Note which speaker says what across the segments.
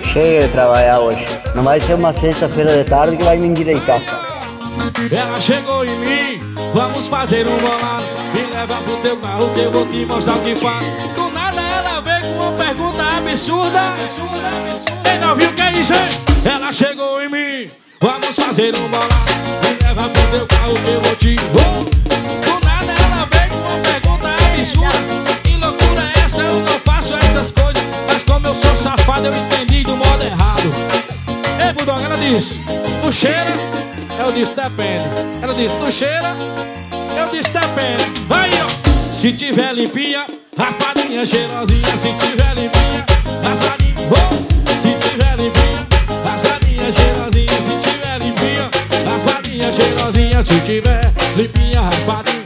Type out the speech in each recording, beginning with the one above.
Speaker 1: Chega de trabalhar hoje. Não vai ser uma sexta-feira de tarde que vai me endireitar.
Speaker 2: Ela chegou em mim, vamos fazer um bolado. Me leva pro teu carro que eu vou te mostrar o que faz. Do nada ela veio com uma pergunta absurda. Quem não viu que é isso, hein? Ela chegou em mim, vamos fazer um bolado. Me leva pro teu carro que eu vou te... Do nada ela veio com uma pergunta absurda. Que loucura é essa? Eu não faço essas coisas. Mas como eu sou safado, eu entendi do modo errado. Ei, Bulldog, ela disse, tu cheira? Eu disse, depende. Ela disse, tu cheira? Eu disse, depende. Aí, ó. Se tiver limpinha, raspadinha cheirosinha. Se tiver limpinha, raspadinha. Se tiver limpinha, raspadinha cheirosinha. Se tiver limpinha, raspadinha cheirosinha. Se tiver limpinha, raspadinha.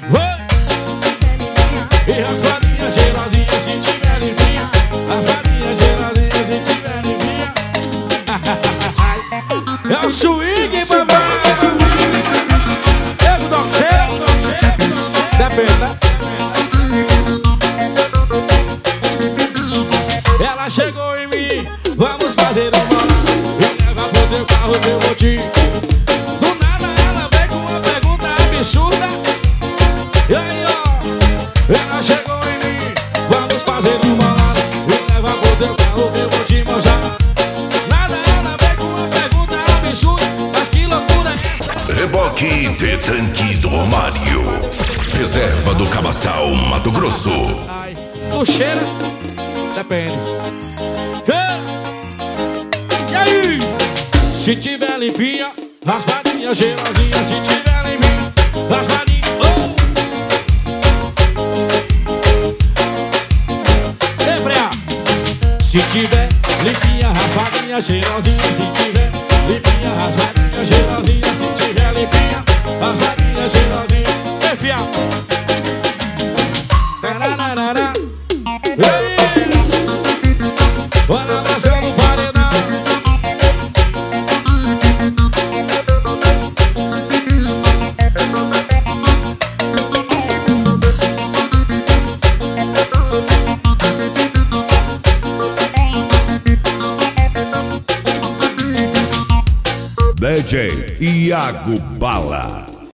Speaker 2: E raspadinha cheirosinha. Se tiver limpinha, raspadinha cheirosinha. Se tiver limpinha. É o swing, papai. Ela chegou em mim, vamos fazer um bolado. Me leva pro teu carro que eu vou te... Do nada ela veio com uma pergunta absurda. E aí, ó, ela chegou em mim, vamos fazer um bolado. Me leva pro teu carro que eu vou te mostrar. Nada ela veio com uma pergunta absurda. Mas que loucura é essa?
Speaker 3: Reboque de Tanque Hidromário, reserva do Cabaçal, Mato Grosso.
Speaker 2: Ai, tu cheira? Depende. E aí? Se tiver limpinha, raspadinha cheirosinha. Se tiver limpinha, raspadinha. Ei, freia. Se tiver limpinha, raspadinha cheirosinha. Se tiver limpinha, raspadinha cheirosinha. Se tiver limpinha, raspadinha cheirosinha. Ei, fia. Tararara. Ei. Bora abraçar no paredão.
Speaker 3: DJ Iago Bala.